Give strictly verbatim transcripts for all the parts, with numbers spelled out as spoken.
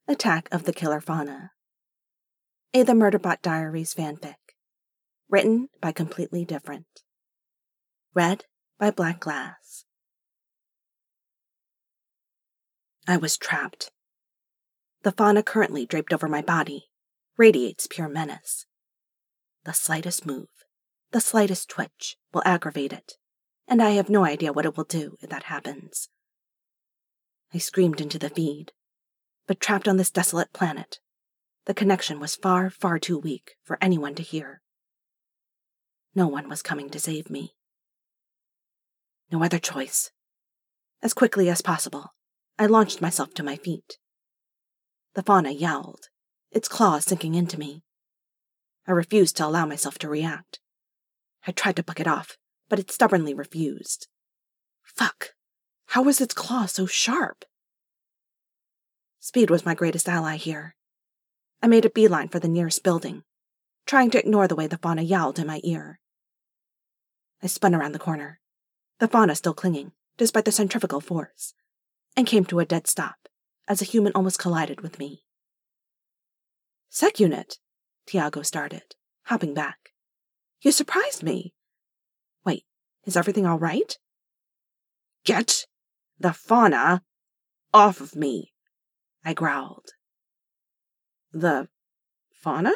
Attack of the Killer Fauna. A The Murderbot Diaries fanfic. Written by Completely Different. Read by Black Glass. I was trapped. The fauna currently draped over my body radiates pure menace. The slightest move, the slightest twitch will aggravate it, and I have no idea what it will do if that happens. I screamed into the feed, but trapped on this desolate planet, the connection was far, far too weak for anyone to hear. No one was coming to save me. No other choice. As quickly as possible, I launched myself to my feet. The fauna yowled, its claws sinking into me. I refused to allow myself to react. I tried to buck it off, but it stubbornly refused. Fuck! How was its claw so sharp? Speed was my greatest ally here. I made a beeline for the nearest building, trying to ignore the way the fauna yowled in my ear. I spun around the corner, the fauna still clinging, despite the centrifugal force, and came to a dead stop as a human almost collided with me. Sec unit, Tiago started, hopping back. You surprised me. Wait, is everything all right? Get the fauna off of me, I growled. The fauna?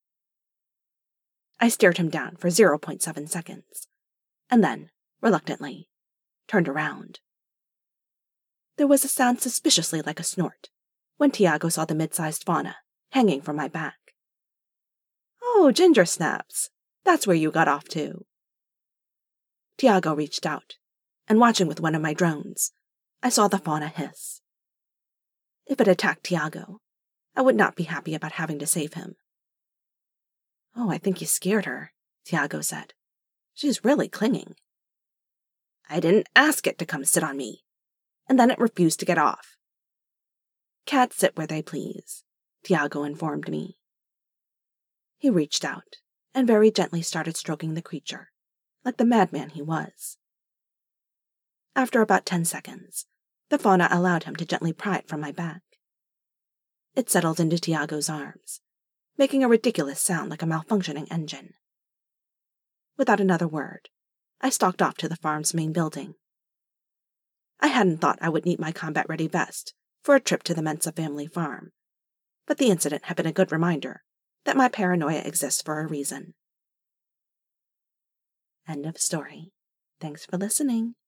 I stared him down for zero point seven seconds, and then, reluctantly, turned around. There was a sound suspiciously like a snort when Tiago saw the mid-sized fauna hanging from my back. Oh, ginger snaps, that's where you got off to. Tiago reached out, and watching with one of my drones, I saw the fauna hiss. If it attacked Tiago, I would not be happy about having to save him. Oh, I think you scared her, Tiago said. She's really clinging. I didn't ask it to come sit on me, and then it refused to get off. Cats sit where they please, Tiago informed me. He reached out and very gently started stroking the creature, like the madman he was. After about ten seconds, the fauna allowed him to gently pry it from my back. It settled into Tiago's arms, making a ridiculous sound like a malfunctioning engine. Without another word, I stalked off to the farm's main building. I hadn't thought I would need my combat-ready vest for a trip to the Mensa family farm, but the incident had been a good reminder that my paranoia exists for a reason. End of story. Thanks for listening.